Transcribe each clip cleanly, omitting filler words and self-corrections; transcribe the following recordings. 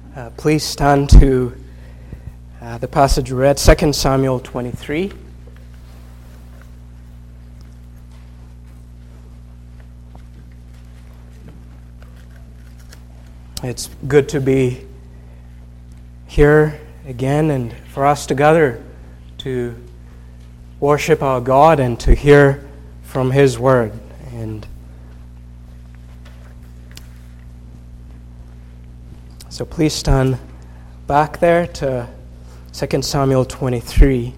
Please stand to the passage read, 2 Samuel 23. It's good to be here again and for us together to worship our God and to hear from His Word. And so please stand back there to 2 Samuel 23.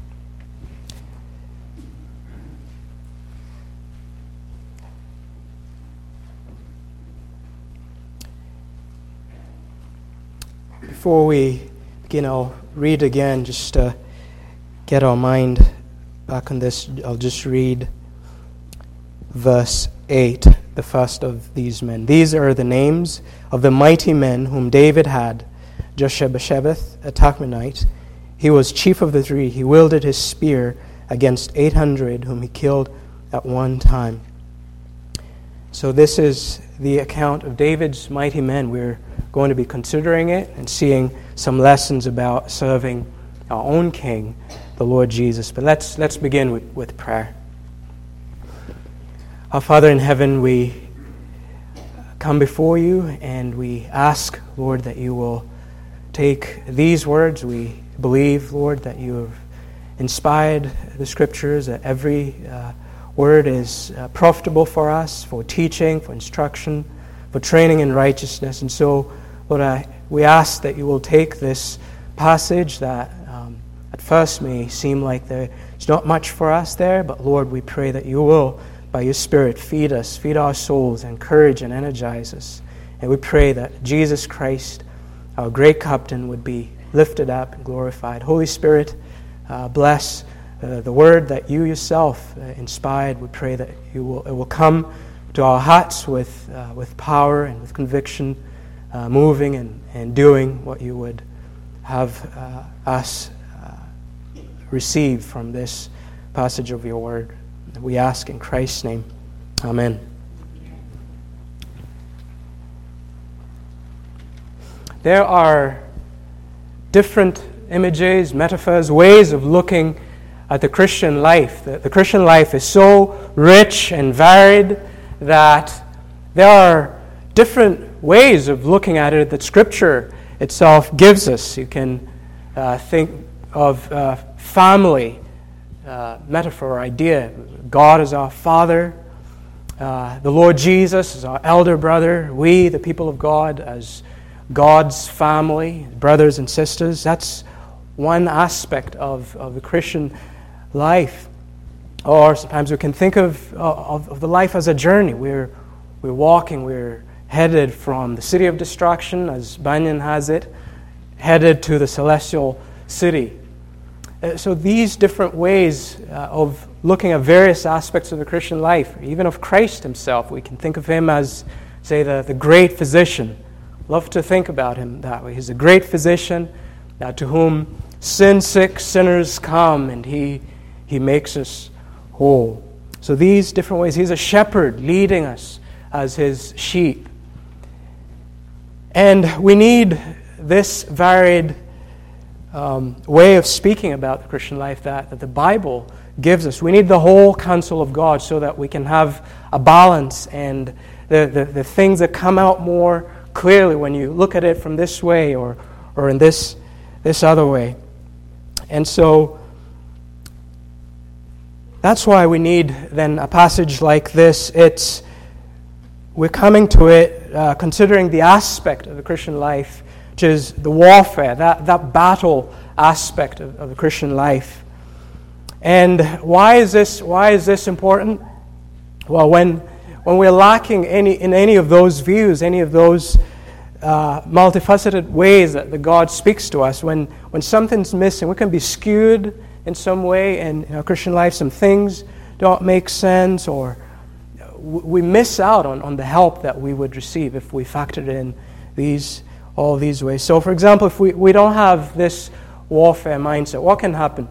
Before we begin, I'll read again just to get our mind back on this. I'll just read verse 8, the first of these men. These are the names of the mighty men whom David had. Josheb-Basshebeth, a Tachmonite. He was chief of the three. He wielded his spear against 800 whom he killed at one time. So this is the account of David's mighty men. We're going to be considering it and seeing some lessons about serving our own King, the Lord Jesus. But let's begin with prayer. Our Father in heaven, we come before you and we ask, Lord, that you will take these words. We believe, Lord, that you have inspired the Scriptures, that every word is profitable for us, for teaching, for instruction, for training in righteousness. And so, Lord, we ask that you will take this passage that at first may seem like there's not much for us there, but Lord, we pray that you will, by your Spirit, feed us, feed our souls, encourage and energize us. And we pray that Jesus Christ, our great captain, would be lifted up and glorified. Holy Spirit, bless the word that you yourself inspired. We pray that it will come to our hearts with power and with conviction, moving and doing what you would have us receive from this passage of your word. We ask in Christ's name. Amen. There are different images, metaphors, ways of looking at the Christian life. The Christian life is so rich and varied that there are different ways of looking at it that Scripture itself gives us. You can think of family metaphor or idea. God is our Father. The Lord Jesus is our elder brother. We, the people of God, as God's family, brothers and sisters. That's one aspect of the Christian life. Or sometimes we can think of the life as a journey. We're walking, we're headed from the city of destruction, as Bunyan has it, headed to the celestial city. So these different ways of looking at various aspects of the Christian life, even of Christ himself, we can think of him as, say, the great physician. Love to think about him that way. He's a great physician to whom sin-sick sinners come, and he makes us whole. So these different ways. He's a shepherd leading us as his sheep. And we need this varied way of speaking about the Christian life that the Bible gives us. We need the whole counsel of God so that we can have a balance and the things that come out more clearly when you look at it from this way or in this other way. And so that's why we need then a passage like this. We're coming to it considering the aspect of the Christian life, which is the warfare, that battle aspect of the Christian life. And why is this important? Well, when we're lacking in any of those views, any of those multifaceted ways that God speaks to us, when something's missing, we can be skewed in some way in our Christian life. Some things don't make sense, or we miss out on the help that we would receive if we factored in all these ways. So, for example, if we don't have this warfare mindset, what can happen?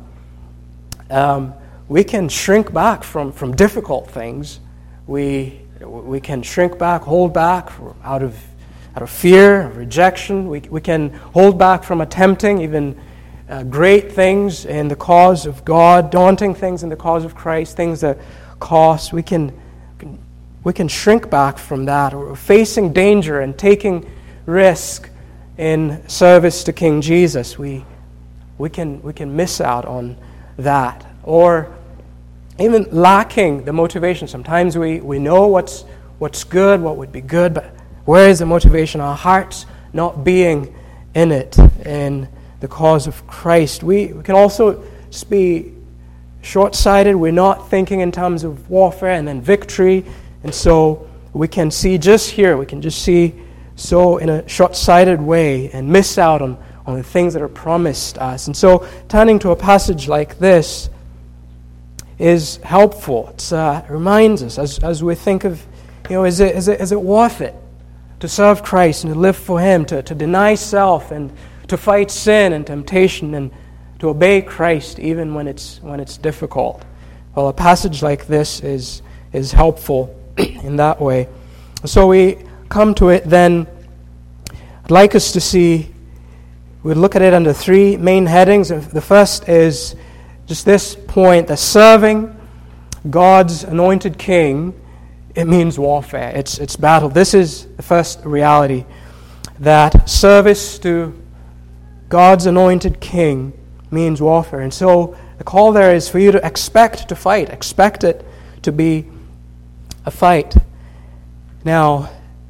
We can shrink back from difficult things. We can shrink back, hold back out of out of fear, of rejection. We can hold back from attempting even great things in the cause of God, daunting things in the cause of Christ, things that cost. We can shrink back from that, or facing danger and taking risk in service to King Jesus. We can miss out on that, or even lacking the motivation. Sometimes we know what's good, what would be good, but where is the motivation? Our hearts not being in it, in the cause of Christ. We can also be short-sighted. We're not thinking in terms of warfare and then victory, and so we can see just here, we can just see so in a short-sighted way and miss out on the things that are promised us. And so turning to a passage like this is helpful. It reminds us as we think of, is it worth it to serve Christ and to live for Him, to deny self and to fight sin and temptation and to obey Christ even when it's difficult? Well, a passage like this is helpful in that way. So we come to it then. I'd like us to see, we'd look at it under three main headings. The first is just this point, that serving God's anointed King, it means warfare. It's battle. This is the first reality, that service to God's anointed King means warfare. And so the call there is for you to expect to fight. Expect it to be a fight. Now,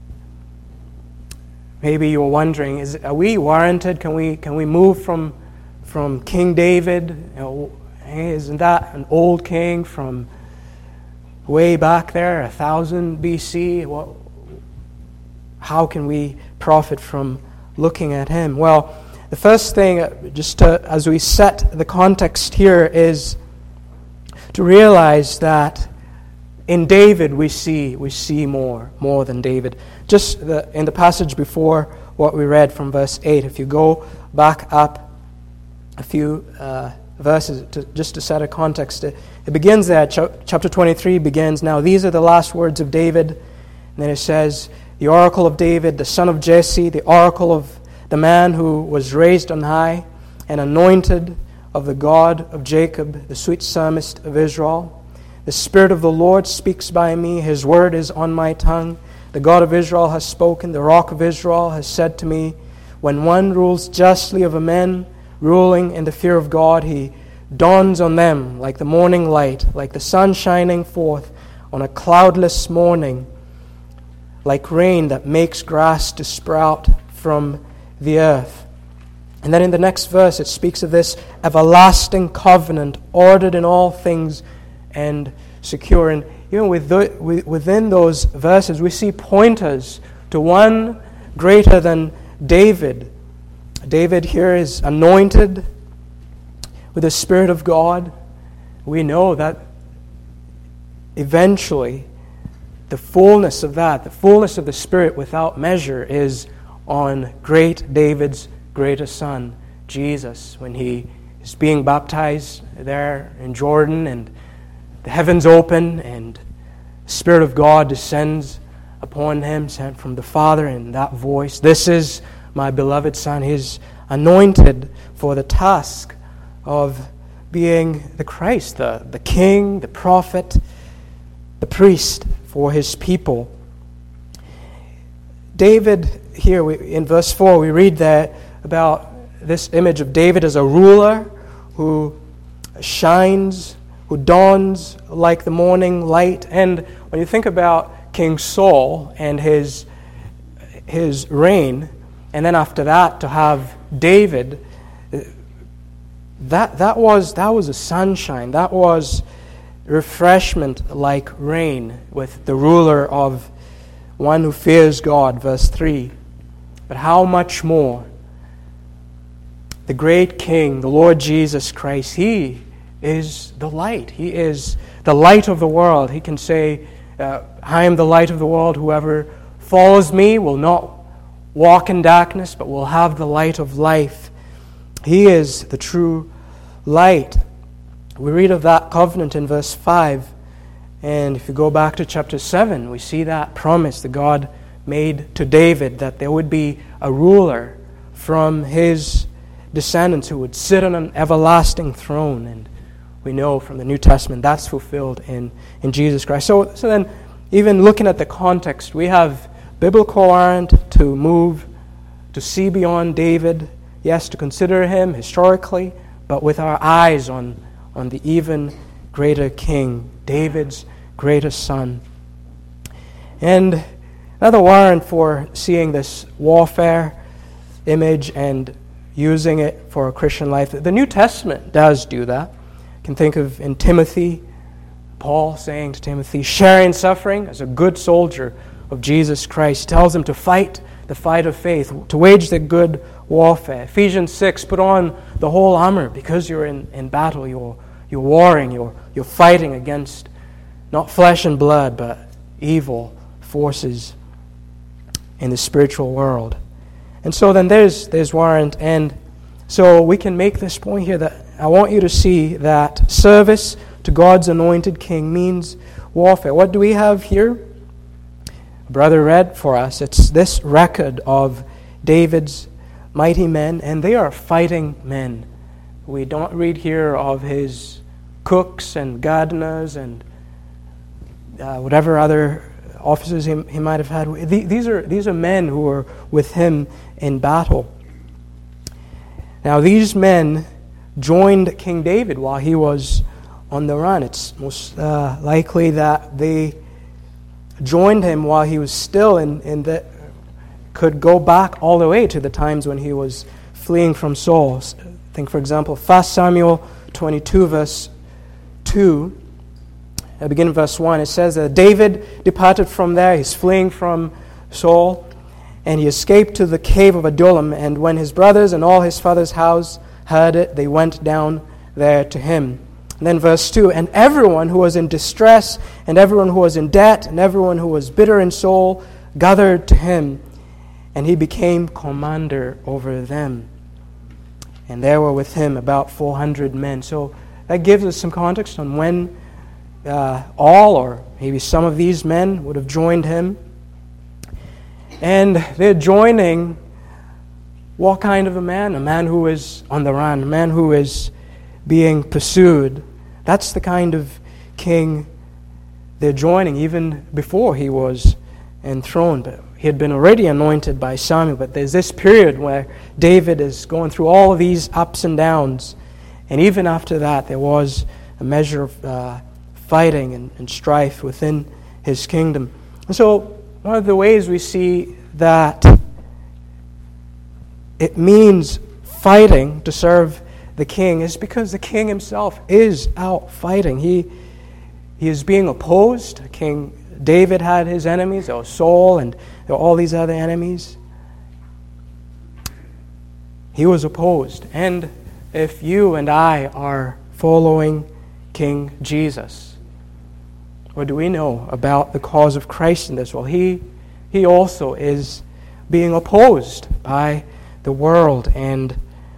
maybe you're wondering, are we warranted? Can we move from King David? Isn't that an old king from way back there, 1000 BC? How can we profit from looking at him? Well, the first thing, as we set the context here, is to realize that in David we see more than David. Just in the passage before what we read from verse 8, if you go back up a few verses just to set a context, it begins there. Chapter 23 begins, "Now these are the last words of David." And then it says, "The oracle of David, the son of Jesse, the oracle of the man who was raised on high and anointed of the God of Jacob, the sweet psalmist of Israel. The Spirit of the Lord speaks by me. His word is on my tongue. The God of Israel has spoken. The Rock of Israel has said to me, when one rules justly over men, ruling in the fear of God, he dawns on them like the morning light, like the sun shining forth on a cloudless morning, like rain that makes grass to sprout from the earth." And then in the next verse it speaks of this everlasting covenant, ordered in all things and secure. And even within those verses we see pointers to one greater than David. David here is anointed with the Spirit of God. We know that eventually the fullness of that, the fullness of the Spirit without measure, is on great David's greatest son, Jesus, when he is being baptized there in Jordan and the heavens open and the Spirit of God descends upon him, sent from the Father, and that voice, "This is my beloved Son." He's anointed for the task of being the Christ, the King, the prophet, the priest for his people. David, here in verse 4, we read there about this image of David as a ruler who shines, who dawns like the morning light. And when you think about King Saul and his reign, and then after that to have David, that was a sunshine. That was refreshment like rain with the ruler of one who fears God, verse 3. But how much more the great King, the Lord Jesus Christ, He is the light. He is the light of the world. He can say, I am the light of the world. Whoever follows me will not walk in darkness, but will have the light of life. He is the true light. We read of that covenant in verse 5. And if you go back to chapter 7, we see that promise that God made to David, that there would be a ruler from his descendants who would sit on an everlasting throne. And we know from the New Testament that's fulfilled in Jesus Christ. So then, even looking at the context, we have biblical warrant to move, to see beyond David, yes, to consider him historically, but with our eyes on the even greater king, David's greatest son. And another warrant for seeing this warfare image and using it for a Christian life, the New Testament does do that. You can think of in Timothy, Paul saying to Timothy, sharing suffering as a good soldier of Jesus Christ. He tells him to fight the fight of faith, to wage the good warfare. Ephesians 6, put on the whole armor because you're in battle. You're warring. You're fighting against not flesh and blood, but evil forces in the spiritual world. And so then there's warrant. And so we can make this point here that I want you to see that service to God's anointed king means warfare. What do we have here? Brother read for us. It's this record of David's mighty men, and they are fighting men. We don't read here of his cooks and gardeners and whatever other officers he might have had. These are men who are with him in battle. Now these men joined King David while he was on the run. It's most likely that they joined him while he was still could go back all the way to the times when he was fleeing from Saul. Think, for example, 1 Samuel 22, verse 2. Beginning of verse 1, it says that David departed from there. He's fleeing from Saul, and he escaped to the cave of Adullam. And when his brothers and all his father's house heard it, they went down there to him. And then verse 2, and everyone who was in distress, and everyone who was in debt, and everyone who was bitter in soul, gathered to him, and he became commander over them. And there were with him about 400 men. So that gives us some context on when all or maybe some of these men would have joined him. And they're joining what kind of a man? A man who is on the run, a man who is being pursued. That's the kind of king they're joining, even before he was enthroned. But he had been already anointed by Samuel, but there's this period where David is going through all of these ups and downs. And even after that, there was a measure of fighting and strife within his kingdom. And so one of the ways we see that it means fighting to serve the king is because the king himself is out fighting. He is being opposed. King David had his enemies. There was Saul and there were all these other enemies. He was opposed. And if you and I are following King Jesus, what do we know about the cause of Christ in this? Well, he also is being opposed by the world and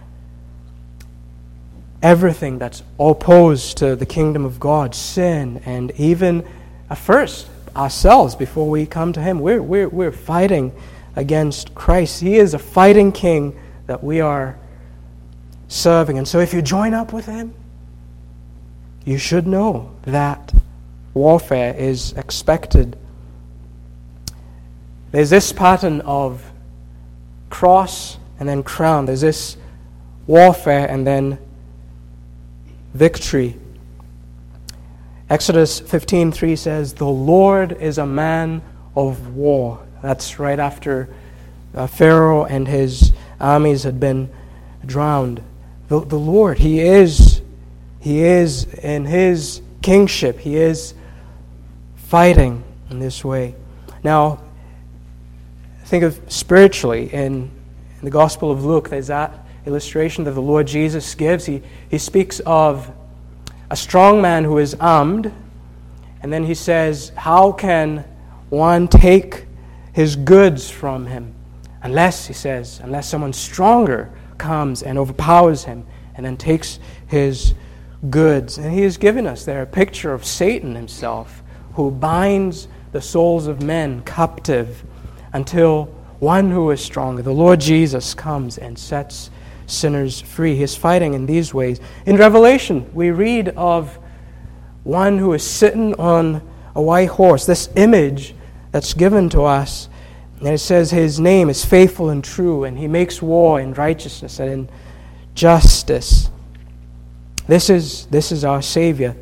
everything that's opposed to the kingdom of God, sin, and even first ourselves before we come to him. We're fighting against Christ. He is a fighting king that we are serving. And so if you join up with him, you should know that warfare is expected. There's this pattern of cross and then crown. There's this warfare and then victory. Exodus 15:3 says, "The Lord is a man of war." That's right after Pharaoh and his armies had been drowned. The Lord, He is in His kingship. He is fighting in this way. Now, think of spiritually in the Gospel of Luke. There's that illustration that the Lord Jesus gives. He speaks of a strong man who is armed, and then he says, how can one take his goods from him? Unless, he says, unless someone stronger comes and overpowers him and then takes his goods. And he has given us there a picture of Satan himself, who binds the souls of men captive until one who is stronger, the Lord Jesus, comes and sets sinners free. He is fighting in these ways. In Revelation, we read of one who is sitting on a white horse, this image that's given to us. And it says his name is faithful and true, and he makes war in righteousness and in justice. This is our Savior.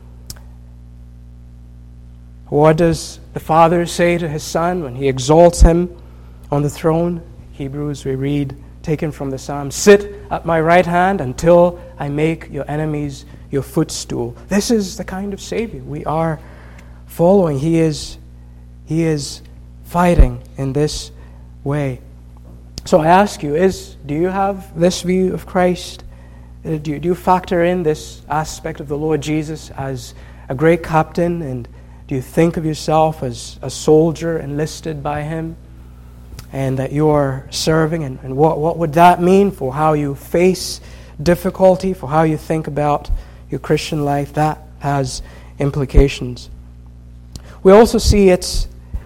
What does the Father say to his Son when he exalts him on the throne? Hebrews, we read, taken from the Psalm, "Sit at my right hand until I make your enemies your footstool." This is the kind of Savior we are following. He is fighting in this way. So I ask you, do you have this view of Christ? Do you factor in this aspect of the Lord Jesus as a great captain, and do you think of yourself as a soldier enlisted by Him, and that you are serving? And what would that mean for how you face difficulty, for how you think about your Christian life? That has implications. We also see it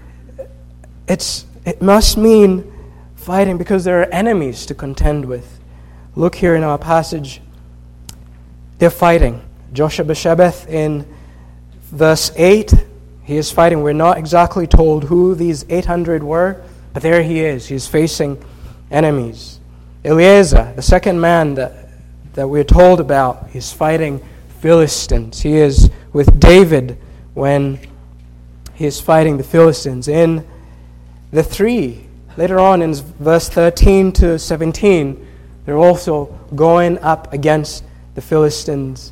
must mean fighting because there are enemies to contend with. Look here in our passage. They're fighting. Josheb-Basshebeth in verse 8, he is fighting. We're not exactly told who these 800 were, but there he is. He's facing enemies. Eleazar, the second man that we're told about, he's fighting Philistines. He is with David when he is fighting the Philistines. In the three, later on in verse 13 to 17, they're also going up against the Philistines'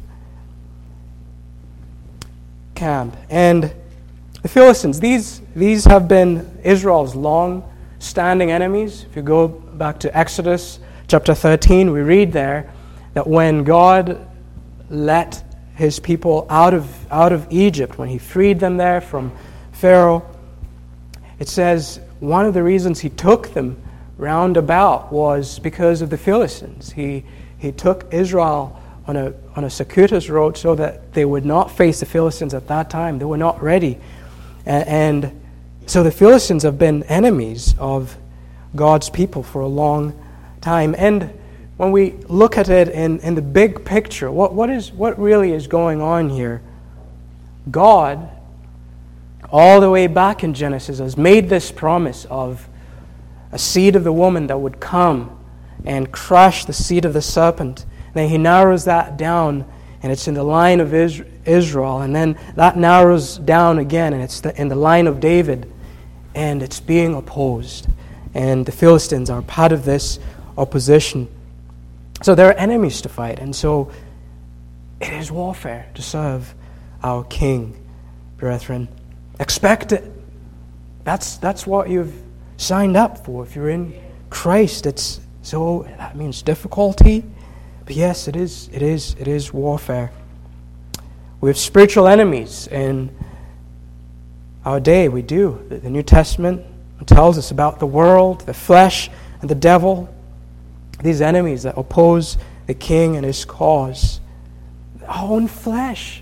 camp. And the Philistines, these have been Israel's long-standing enemies. If you go back to Exodus chapter 13, we read there that when God let His people out of Egypt, when He freed them there from Pharaoh, it says one of the reasons He took them round about was because of the Philistines. He took Israel on a circuitous road so that they would not face the Philistines at that time. They were not ready. And so the Philistines have been enemies of God's people for a long time. And when we look at it in the big picture, what really is going on here? God, all the way back in Genesis, has made this promise of a seed of the woman that would come and crush the seed of the serpent. And then He narrows that down, and it's in the line of Israel. And then that narrows down again, and it's in the line of David. And it's being opposed. And the Philistines are part of this opposition. So there are enemies to fight. And so it is warfare to serve our King, brethren. Expect it. That's what you've signed up for. If you're in Christ, that means difficulty. But yes, it is warfare. We have spiritual enemies in our day. We do. The New Testament tells us about the world, the flesh, and the devil. These enemies that oppose the King and His cause. Our own flesh.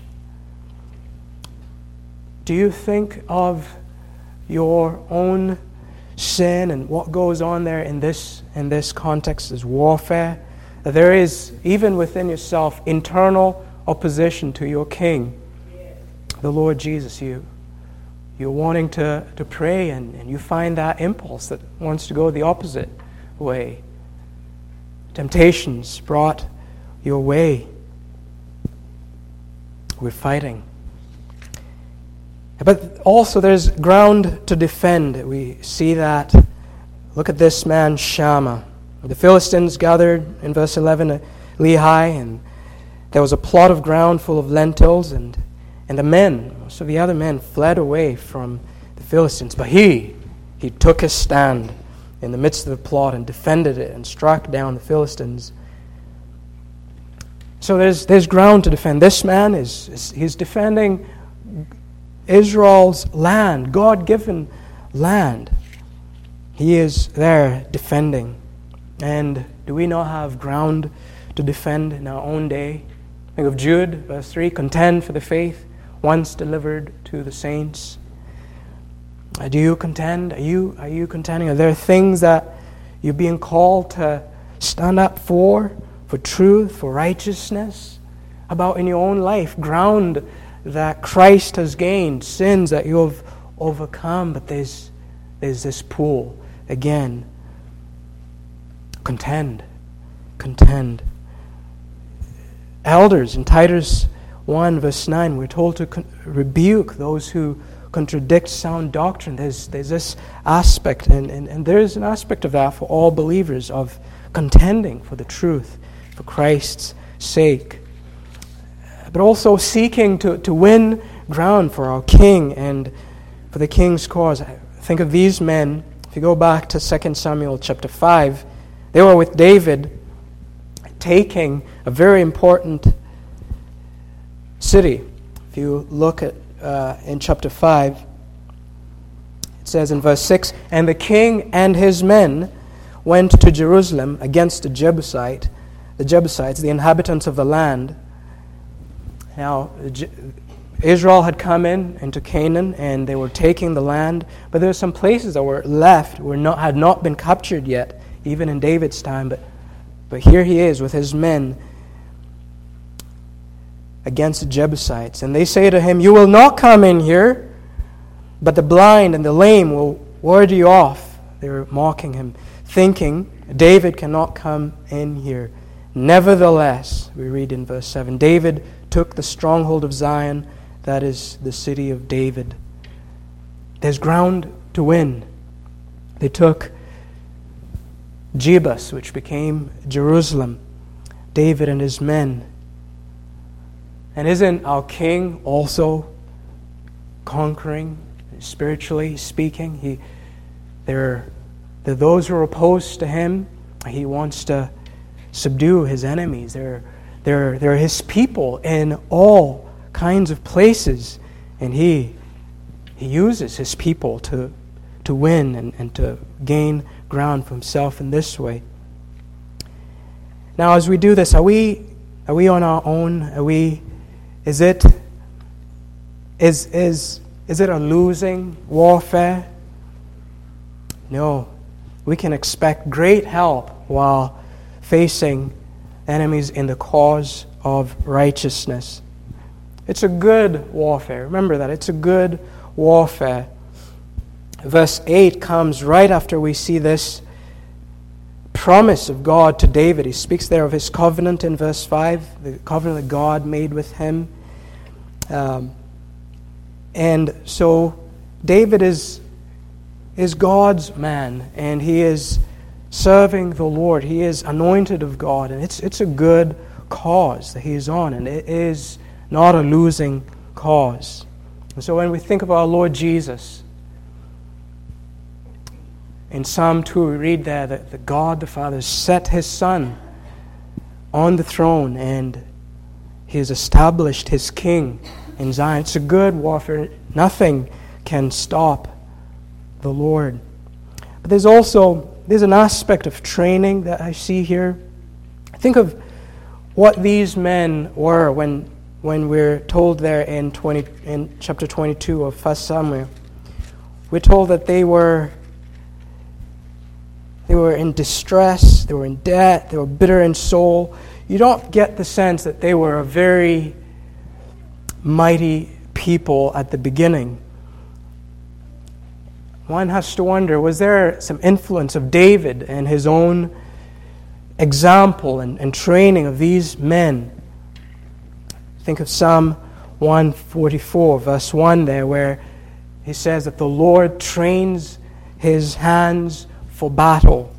Do you think of your own sin and what goes on there in this context as warfare? That there is, even within yourself, internal opposition to your King, the Lord Jesus. You're wanting to pray, and you find that impulse that wants to go the opposite way. Temptations brought your way. We're fighting. But also there's ground to defend. We see that. Look at this man Shammah. The Philistines gathered in verse 11 at Lehi, and there was a plot of ground full of lentils, and most of the other men fled away from the Philistines. But he took his stand in the midst of the plot and defended it and struck down the Philistines. So there's ground to defend. This man he's defending Israel's land, God-given land. He is there defending. And do we not have ground to defend in our own day? Think of Jude, verse 3, contend for the faith once delivered to the saints. Do you contend? Are you contending? Are there things that you're being called to stand up for truth, for righteousness, about in your own life? Ground that Christ has gained, sins that you have overcome, but there's this pull again. Contend. Elders, in Titus 1 verse 9, we're told to rebuke those who contradict sound doctrine. There's this aspect, and there's an aspect of that for all believers, of contending for the truth, for Christ's sake. But also seeking to win ground for our King and for the King's cause. Think of these men. If you go back to 2 Samuel chapter 5, they were with David taking a very important city. If you look at in chapter 5, it says in verse 6, "And the king and his men went to Jerusalem against the Jebusites, the inhabitants of the land." Now, Israel had come into Canaan, and they were taking the land, but there were some places that were left, had not been captured yet, even in David's time. But here he is with his men against the Jebusites. And they say to him, "You will not come in here, but the blind and the lame will ward you off." They were mocking him, thinking, David cannot come in here. Nevertheless, we read in verse 7, David took the stronghold of Zion, that is the city of David. There's ground to win. They took Jebus, which became Jerusalem, David and his men. And isn't our King also conquering, spiritually speaking? There are those who are opposed to him. He wants to subdue his enemies. They're his people in all kinds of places, and he uses his people to win and to gain ground for himself in this way. Now, as we do this, are we on our own? Is it a losing warfare? No. We can expect great help while facing enemies in the cause of righteousness. It's a good warfare. Remember that. It's a good warfare. Verse 8 comes right after we see this promise of God to David. He speaks there of his covenant in verse 5, the covenant that God made with him. And so David is God's man, and he is serving the Lord. He is anointed of God, and it's a good cause that he is on, and it is not a losing cause. And so when we think of our Lord Jesus, in Psalm 2 we read there that God the Father set his Son on the throne, and he has established his King in Zion. It's a good warfare. Nothing can stop the Lord. But there's an aspect of training that I see here. Think of what these men were when we're told there in chapter 22 of 1 Samuel. We're told that they were in distress, they were in debt, they were bitter in soul. You don't get the sense that they were a very mighty people at the beginning. One has to wonder, was there some influence of David and his own example and training of these men? Think of Psalm 144, verse 1 there, where he says that the Lord trains his hands for battle.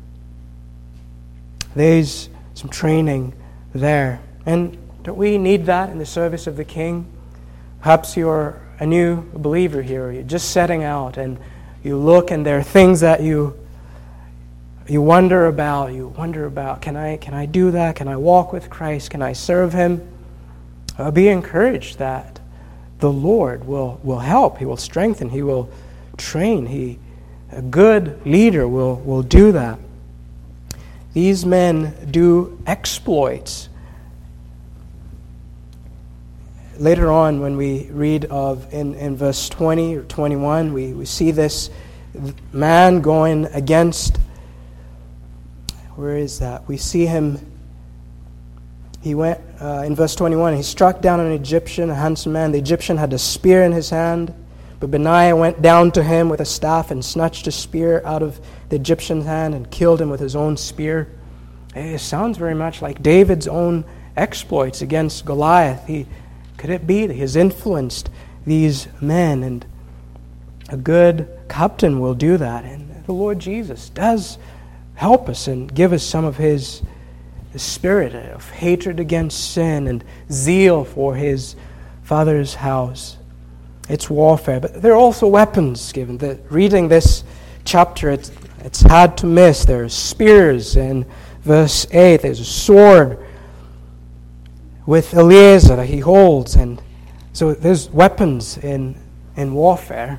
There's some training there. And don't we need that in the service of the King? Perhaps you're a new believer here, or you're just setting out, and you look and there are things that you wonder about. You wonder about, can I do that? Can I walk with Christ? Can I serve him? Be encouraged that the Lord will help. He will strengthen. He will train. A good leader will do that. These men do exploits. later on when we read of in verse 20 or 21, we see this man going against, where is that? We see him, he went, in verse 21, he struck down an Egyptian, a handsome man. The Egyptian had a spear in his hand, but Benaiah went down to him with a staff and snatched a spear out of the Egyptian's hand and killed him with his own spear. It sounds very much like David's own exploits against Goliath. Could it be that he has influenced these men? And a good captain will do that. And the Lord Jesus does help us and give us some of His spirit of hatred against sin and zeal for His Father's house. It's warfare, but there are also weapons given. Reading this chapter, it's hard to miss. There's spears in verse 8. There's a sword with Eleazar that he holds. And so there's weapons in warfare.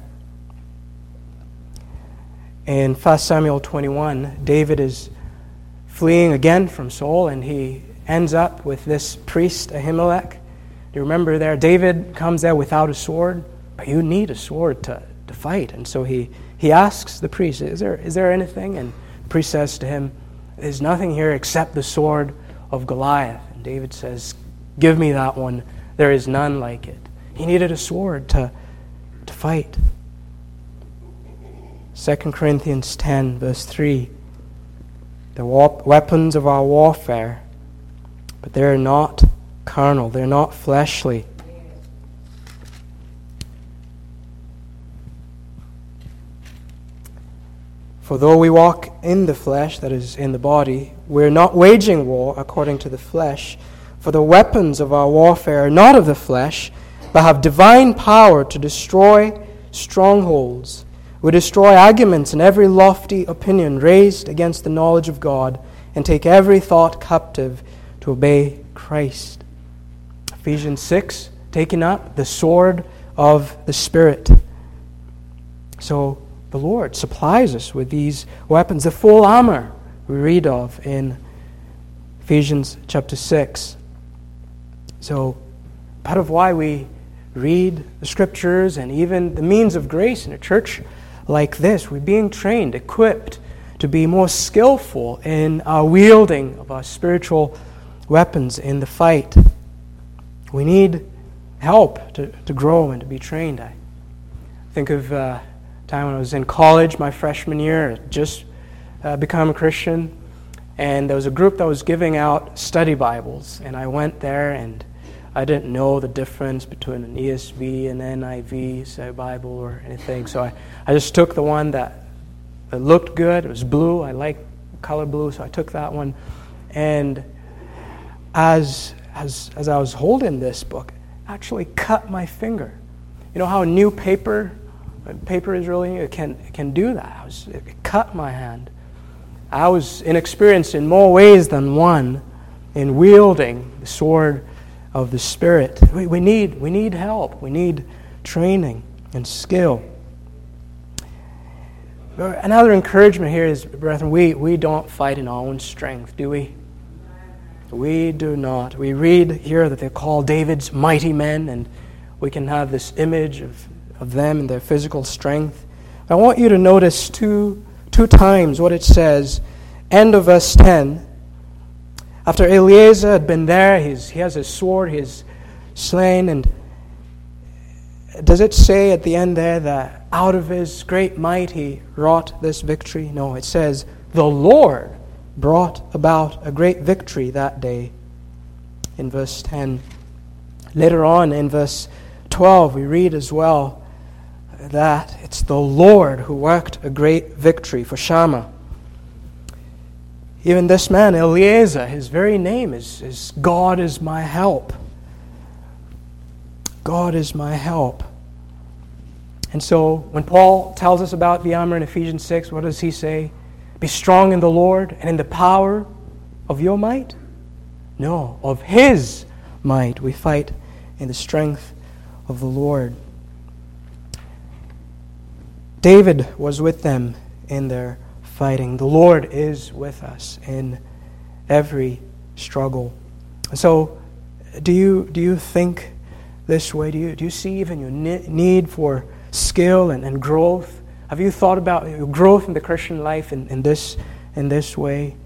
In 1 Samuel 21, David is fleeing again from Saul, and he ends up with this priest Ahimelech. Do you remember there? David comes there without a sword, but you need a sword to fight. And so he asks the priest, is there anything? And the priest says to him, there's nothing here except the sword of Goliath. And David says, give me that one. There is none like it. He needed a sword to fight. 2 Corinthians 10, verse 3. The weapons of our warfare, but they're not carnal. They're not fleshly. For though we walk in the flesh, that is, in the body, we're not waging war according to the flesh. For the weapons of our warfare are not of the flesh, but have divine power to destroy strongholds. We destroy arguments and every lofty opinion raised against the knowledge of God, and take every thought captive to obey Christ. Ephesians 6, taking up the sword of the Spirit. So the Lord supplies us with these weapons, the full armor we read of in Ephesians chapter 6. So part of why we read the Scriptures and even the means of grace in a church like this, we're being trained, equipped to be more skillful in our wielding of our spiritual weapons in the fight. We need help to grow and to be trained. I think of a time when I was in college, my freshman year, just become a Christian, and there was a group that was giving out study Bibles, and I went there, and I didn't know the difference between an ESV and NIV study Bible or anything, so I just took the one that looked good. It was blue. I like color blue, so I took that one. And as I was holding this book, I actually cut my finger. You know how new paper is really new? It can do that. It cut my hand. I was inexperienced in more ways than one in wielding the sword of the Spirit. We need help. We need training and skill. Another encouragement here is, brethren, we don't fight in our own strength, do we? We do not. We read here that they're called David's mighty men, and we can have this image of them and their physical strength. I want you to notice two times what it says. End of verse 10. After Eleazar had been there, he has his sword, he's slain, and does it say at the end there that out of his great might he wrought this victory? No, it says the Lord brought about a great victory that day in verse 10. Later on in verse 12 we read as well that it's the Lord who worked a great victory for Shammah. Even this man, Eleazar, his very name is God is my help. God is my help. And so when Paul tells us about the armor in Ephesians 6, what does he say? Be strong in the Lord and in the power of your might? No, of His might. We fight in the strength of the Lord. David was with them in their fighting. The Lord is with us in every struggle. So, do you think this way? Do you see even your need for skill and growth? Have you thought about your growth in the Christian life in this way?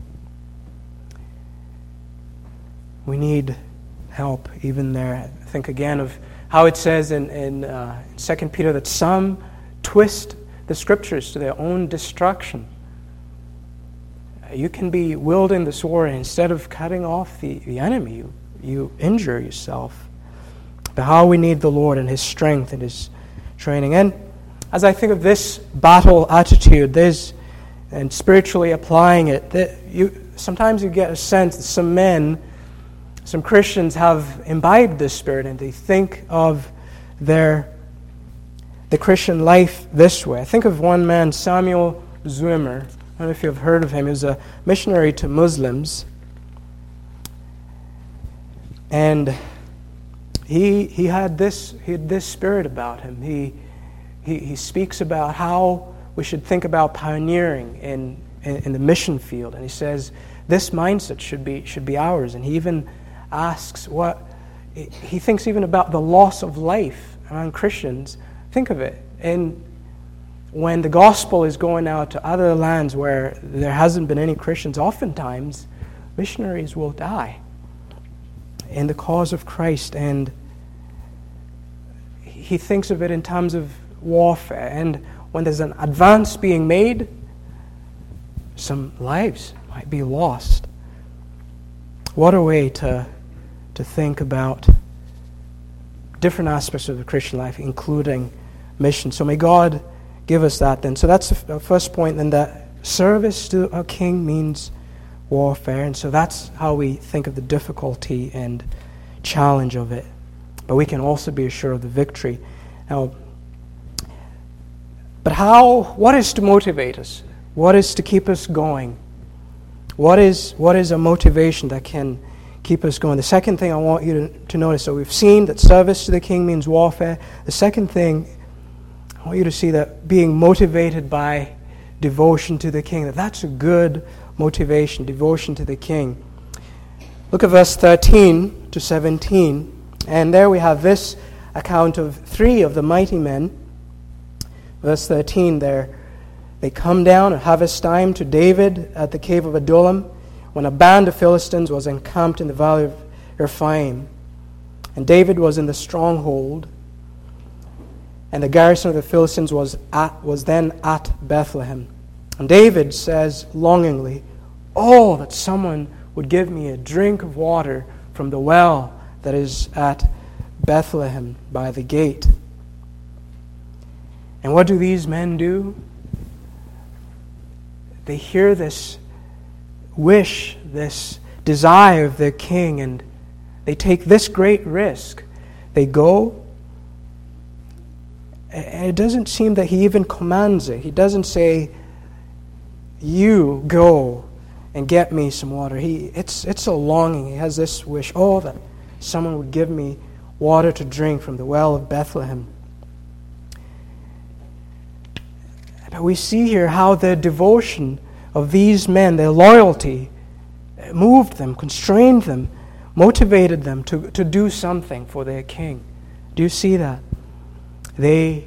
We need help even there. Think again of how it says in 2 Peter that some twist the Scriptures to their own destruction. You can be wielding the sword, and instead of cutting off the enemy, you injure yourself. But how we need the Lord and His strength and His training. And as I think of this battle attitude, and spiritually applying it, sometimes you get a sense that some Christians have imbibed this spirit, and they think of the Christian life this way. I think of one man, Samuel Zwimmer. I don't know if you've heard of him. He was a missionary to Muslims. And he had this spirit about him. He speaks about how we should think about pioneering in the mission field. And he says this mindset should be ours. And he even asks he thinks even about the loss of life among Christians. Think of it. And when the gospel is going out to other lands where there hasn't been any Christians, oftentimes missionaries will die in the cause of Christ. And he thinks of it in terms of warfare. And when there's an advance being made, some lives might be lost. What a way to think about different aspects of the Christian life, including mission. So may God give us that then. So that's the first point, then, that service to a king means warfare. And so that's how we think of the difficulty and challenge of it. But we can also be assured of the victory. Now, but what is to motivate us? What is to keep us going? What is a motivation that can keep us going? The second thing I want you to notice, so we've seen that service to the king means warfare. The second thing, I want you to see that being motivated by devotion to the king, that's a good motivation, devotion to the king. Look at verse 13 to 17, and there we have this account of 3 of the mighty men. Verse 13 there, they come down at harvest time to David at the cave of Adullam, when a band of Philistines was encamped in the valley of Rephaim. And David was in the stronghold, and the garrison of the Philistines was then at Bethlehem. And David says longingly, "Oh, that someone would give me a drink of water from the well that is at Bethlehem by the gate." And what do these men do? They hear this wish, this desire of their king, and they take this great risk. They go, and it doesn't seem that he even commands it. He doesn't say, "You go and get me some water." It's a longing. He has this wish, "Oh, that someone would give me water to drink from the well of Bethlehem." But we see here how the devotion of these men, their loyalty, moved them, constrained them, motivated them to do something for their king. Do you see that? The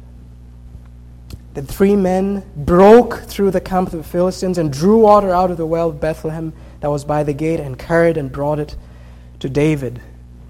3 men broke through the camp of the Philistines and drew water out of the well of Bethlehem that was by the gate, and carried and brought it to David.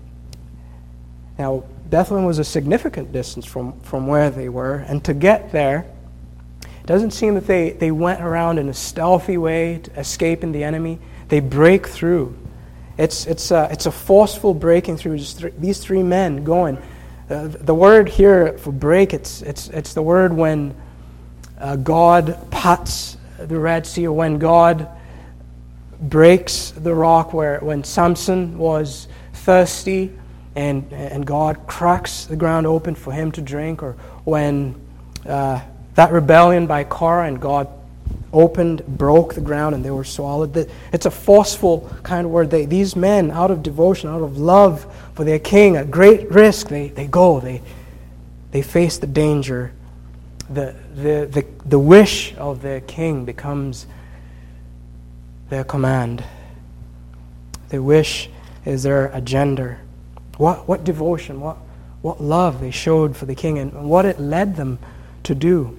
Now, Bethlehem was a significant distance from where they were, and to get there, it doesn't seem that they went around in a stealthy way to escaping the enemy. They break through. It's a forceful breaking through. Just these 3 men going. The word here for break, it's the word when God parts the Red Sea, or when God breaks the rock, when Samson was thirsty and God cracks the ground open for him to drink, or when that rebellion by Korah and God broke the ground and they were swallowed. It's a forceful kind of word. These men, out of devotion, out of love for their king, at great risk, they go. They face the danger. The wish of their king becomes their command. The wish is their agenda. What devotion, what love they showed for the king, and what it led them to do.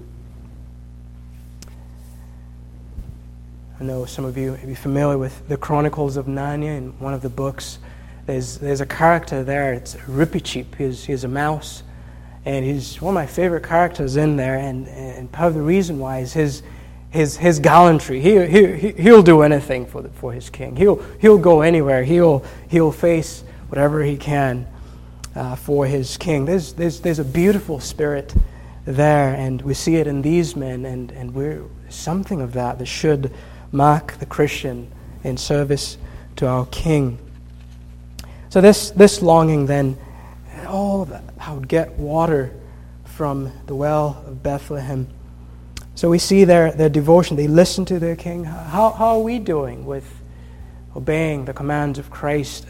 I know some of you may be familiar with the Chronicles of Narnia. In one of the books, there's a character there. It's Ripicheep. He's a mouse, and he's one of my favorite characters in there. And part of the reason why is his gallantry. He'll do anything for his king. He'll go anywhere. He'll face whatever he can for his king. There's a beautiful spirit there, and we see it in these men, and we're something of that should mark the Christian in service to our King. So this longing then, I would get water from the well of Bethlehem. So we see their devotion. They listen to their King. How are we doing with obeying the commands of Christ?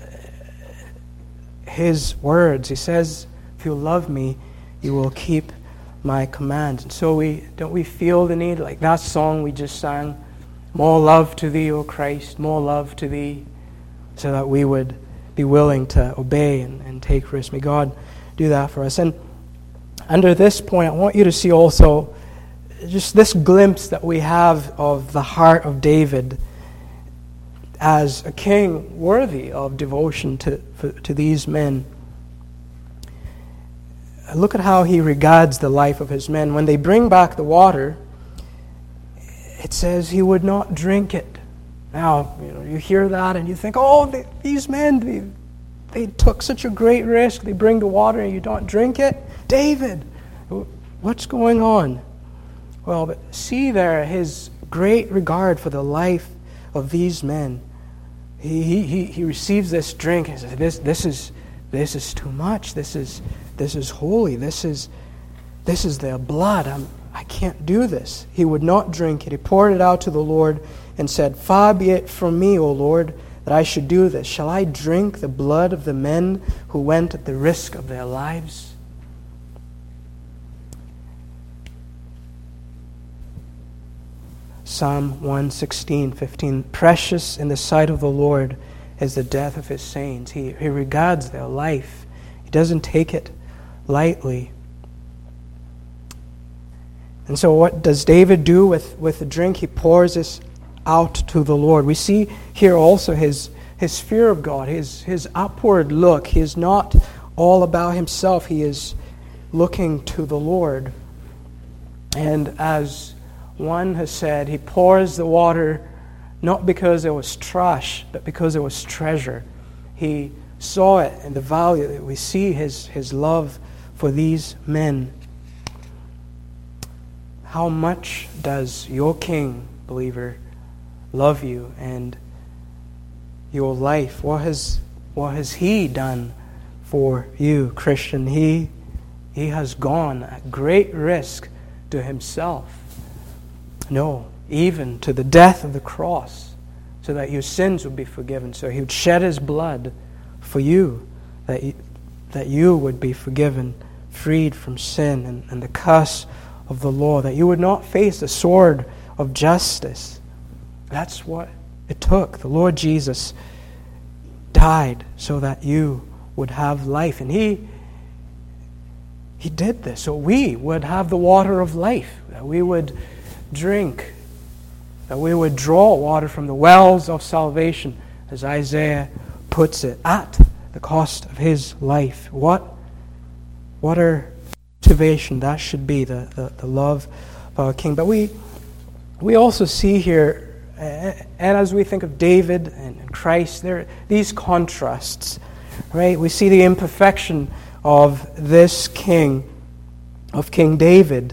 His words. He says, if you love me, you will keep my commands. And so don't we feel the need, like that song we just sang, more love to thee, O Christ, more love to thee, so that we would be willing to obey and take risks. May God do that for us. And under this point, I want you to see also just this glimpse that we have of the heart of David as a king worthy of devotion to these men. Look at how he regards the life of his men. When they bring back the water, it says he would not drink it. Now, you hear that and you think, these men, they took such a great risk. They bring the water and you don't drink it? David, what's going on? Well, but see there his great regard for the life of these men. He receives this drink and says, this is too much. This is holy. This is their blood. I can't do this. He would not drink it. He poured it out to the Lord and said, far be it from me, O Lord, that I should do this. Shall I drink the blood of the men who went at the risk of their lives? Psalm 116:15. Precious in the sight of the Lord is the death of his saints. He regards their life. He doesn't take it lightly. And so what does David do with the drink? He pours this out to the Lord. We see here also his fear of God, his upward look. He is not all about himself. He is looking to the Lord. And as one has said, he pours the water not because it was trash, but because it was treasure. He saw it and the value that we see his love for these men. How much does your King, believer, love you and your life? What has he done for you, Christian? He has gone at great risk to himself. No, even to the death of the cross, so that your sins would be forgiven. So he would shed his blood for you, that you would be forgiven, freed from sin and the curse of the law, that you would not face the sword of justice. That's what it took. The Lord Jesus died so that you would have life. And He did this so we would have the water of life, that we would drink, that we would draw water from the wells of salvation, as Isaiah puts it, at the cost of His life. What a motivation that should be, the love of our King. But we also see here, and as we think of David and Christ, there are these contrasts, right? We see the imperfection of this king, of King David.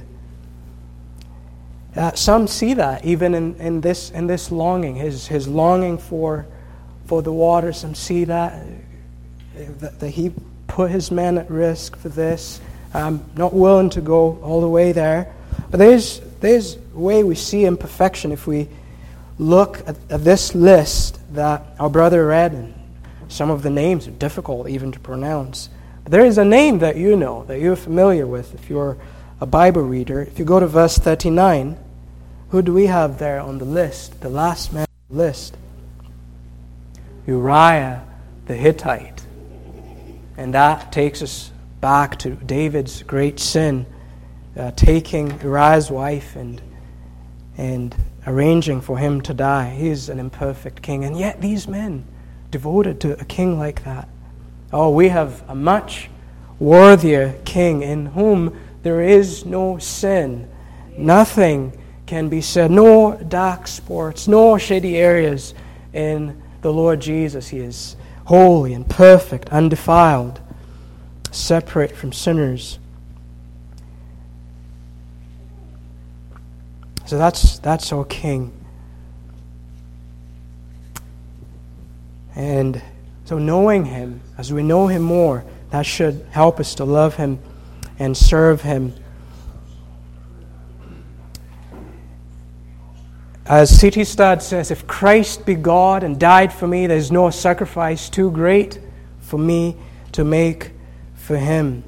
Some see that even in this longing, his longing for the water. Some see that he put his men at risk for this. I'm not willing to go all the way there. But there's a way we see imperfection if we look at this list that our brother read, and some of the names are difficult even to pronounce. But there is a name that you know, that you're familiar with if you're a Bible reader. If you go to verse 39, who do we have there on the list, the last man on the list? Uriah the Hittite. And that takes us back to David's great sin, taking Uriah's wife and arranging for him to die. He's an imperfect king, and yet these men devoted to a king like that. Oh, we have a much worthier king in whom there is no sin. Nothing can be said, no dark spots, no shady areas in the Lord Jesus. He is holy and perfect, undefiled, separate from sinners. So that's our King. And so knowing Him, as we know Him more, that should help us to love Him and serve Him. As C.T. Studd says, if Christ be God and died for me, there is no sacrifice too great for me to make for Him.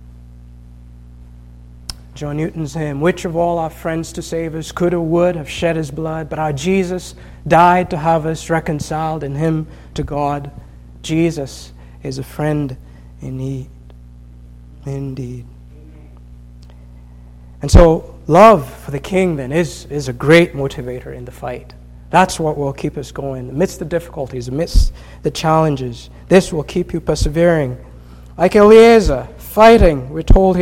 John Newton's hymn, which of all our friends to save us could or would have shed His blood, but our Jesus died to have us reconciled in Him to God. Jesus is a friend in need, indeed. And so love for the King then is a great motivator in the fight. That's what will keep us going amidst the difficulties, amidst the challenges. This will keep you persevering. Like Eliezer, fighting, we're told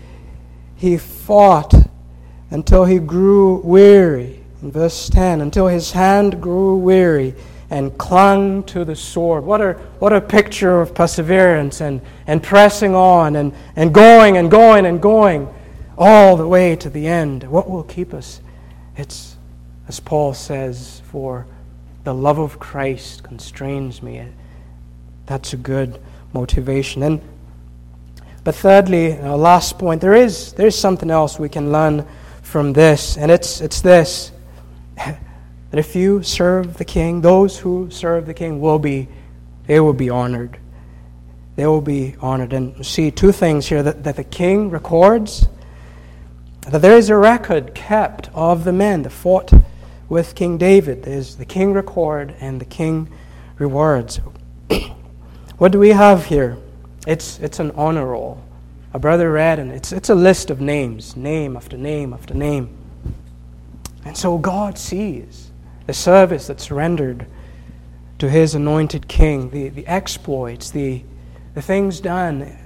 he fought until he grew weary. In verse 10, until his hand grew weary and clung to the sword. What a picture of perseverance and pressing on and going and going and going all the way to the end. What will keep us? It's, as Paul says, for the love of Christ constrains me. That's a good motivation. But thirdly, our last point, there's something else we can learn from this, and it's this, that if you serve the King, those who serve the King will be honored. They will be honored. And see two things here that the King records, that there is a record kept of the men that fought with King David. There's the King record and the King rewards. What do we have here? It's an honor roll. Our brother read, and it's a list of names, name after name after name. And so God sees the service that's rendered to His anointed King, the exploits, the things done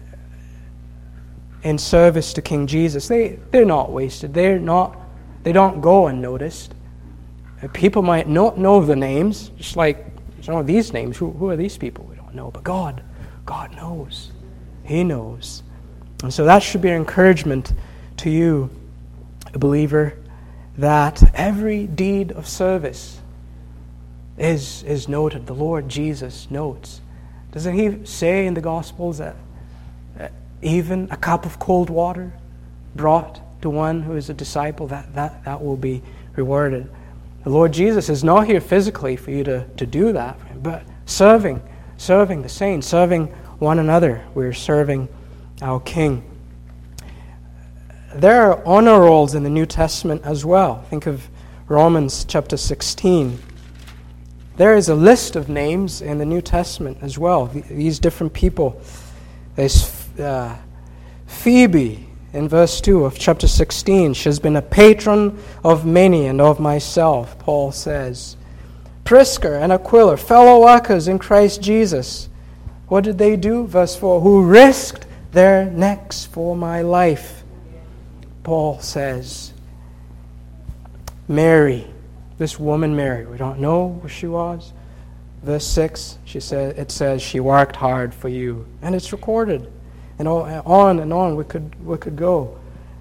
in service to King Jesus. They're not wasted. They don't go unnoticed. People might not know the names, just like these names. Who are these people? We don't know, but God knows. He knows. And so that should be an encouragement to you, a believer, that every deed of service is noted. The Lord Jesus notes. Doesn't He say in the Gospels that even a cup of cold water brought to one who is a disciple, that will be rewarded? The Lord Jesus is not here physically for you to do that, but serving the saints, serving one another. We're serving our King. There are honor rolls in the New Testament as well. Think of Romans chapter 16. There is a list of names in the New Testament as well. These different people. There's Phoebe in verse 2 of chapter 16. She has been a patron of many and of myself, Paul says. Prisca and Aquila, fellow workers in Christ Jesus. What did they do? Verse 4, who risked their necks for my life, Paul says. Mary, this woman Mary, we don't know who she was. Verse 6, it says she worked hard for you, and it's recorded. And on we could go.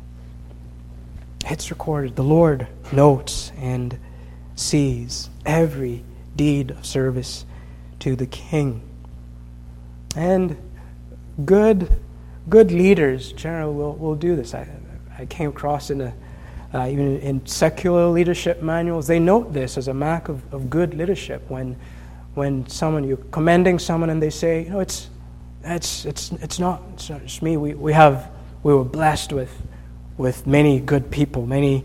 It's recorded. The Lord notes and sees every deed of service to the King. And good leaders generally will do this. I came across even in secular leadership manuals, they note this as a mark of good leadership. When you're commending someone and they say, it's not just me. We were blessed with many good people. Many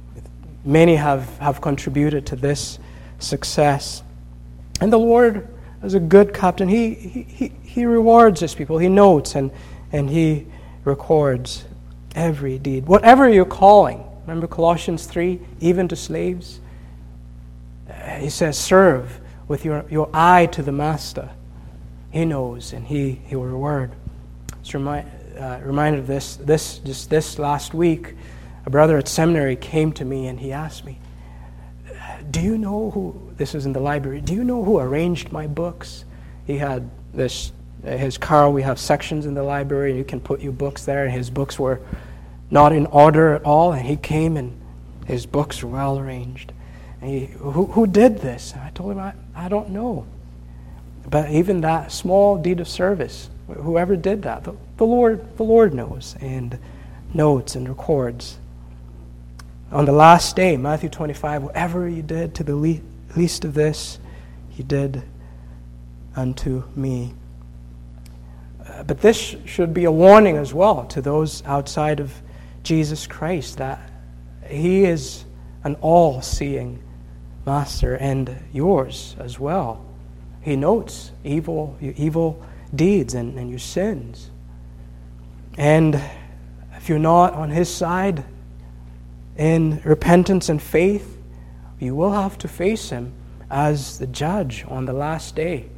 have contributed to this success. And the Lord as a good captain, he rewards his people. He notes and he records every deed. Whatever your calling, remember Colossians 3, even to slaves? He says, serve with your eye to the master. He knows, and he will reward. I was reminded of this last week. A brother at seminary came to me and he asked me, do you know who, this is in the library, do you know who arranged my books? He had his car, we have sections in the library, and you can put your books there, and his books were not in order at all, and he came and his books were well arranged. And who did this? And I told him, I don't know. But even that small deed of service, whoever did that, the Lord knows and notes and records. On the last day, Matthew 25, whatever you did to the least of this, you did unto me. But this should be a warning as well to those outside of Jesus Christ, that He is an all-seeing Master, and yours as well. He notes your evil deeds and your sins. And if you're not on His side in repentance and faith, you will have to face Him as the judge on the last day.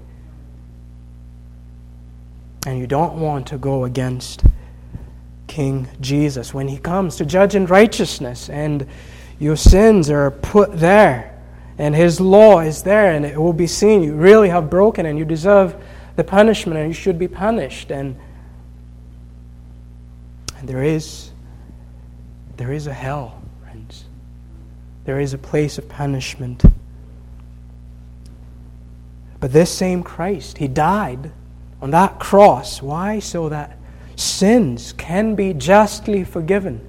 And you don't want to go against King Jesus when He comes to judge in righteousness, and your sins are put there, and His law is there, and it will be seen you really have broken, and you deserve the punishment, and you should be punished. And there is a hell, friends. There is a place of punishment. But this same Christ, He died on that cross. Why? So that sins can be justly forgiven.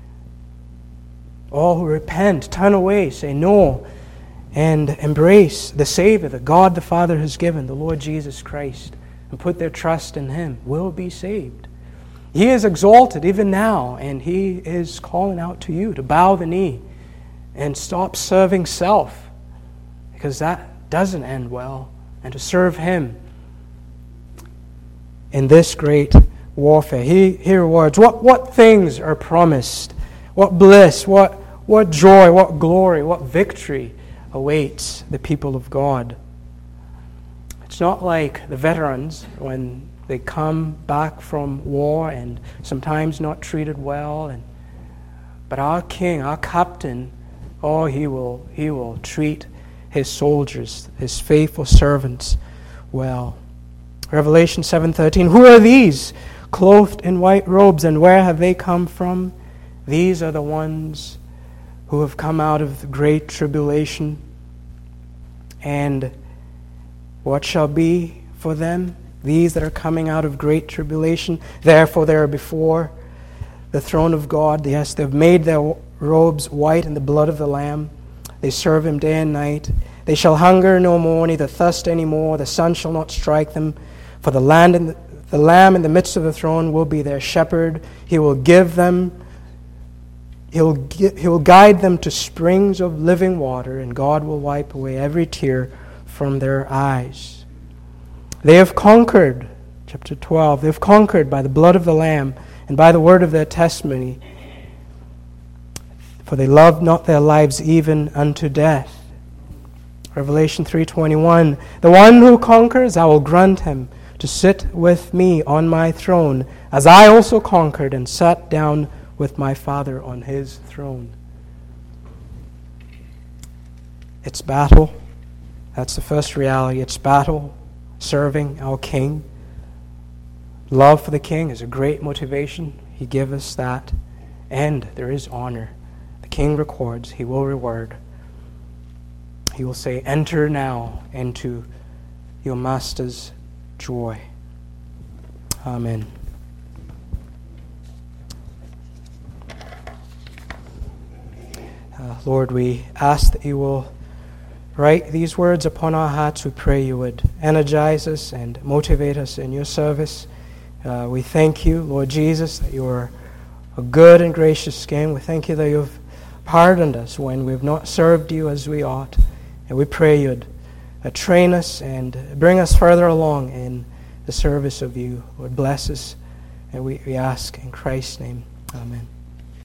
All who repent, turn away, say no, and embrace the Savior that God the Father has given, the Lord Jesus Christ, and put their trust in Him, will be saved. He is exalted even now, and He is calling out to you to bow the knee and stop serving self, because that doesn't end well, and to serve Him in this great warfare. He rewards. What things are promised? What bliss, what joy, what glory, what victory awaits the people of God. It's not like the veterans when they come back from war and sometimes not treated well, but our King, our captain, he will treat His soldiers, His faithful servants, well. Revelation 7:13, who are these clothed in white robes, and where have they come from? These are the ones who have come out of the great tribulation. And what shall be for them? These that are coming out of great tribulation, therefore they are before the throne of God. Yes, they've made their robes white in the blood of the Lamb. They serve Him day and night. They shall hunger no more, neither thirst any more. The sun shall not strike them. For the Lamb in the midst of the throne will be their shepherd. He will give them. He will guide them to springs of living water, and God will wipe away every tear from their eyes. They have conquered, chapter 12, they have conquered by the blood of the Lamb and by the word of their testimony, for they loved not their lives even unto death. Revelation 3:21, the one who conquers, I will grant him to sit with me on my throne, as I also conquered and sat down with my Father on His throne. It's battle. That's the first reality. It's battle, serving our King. Love for the King is a great motivation. He gives us that. And there is honor. The King records. He will reward. He will say, enter now into your Master's joy. Amen. Lord, we ask that You will write these words upon our hearts. We pray You would energize us and motivate us in Your service. We thank You, Lord Jesus, that You are a good and gracious King. We thank You that You've pardoned us when we've not served You as we ought. And we pray You'd train us and bring us further along in the service of you. Lord, bless us, and we ask in Christ's name. Amen.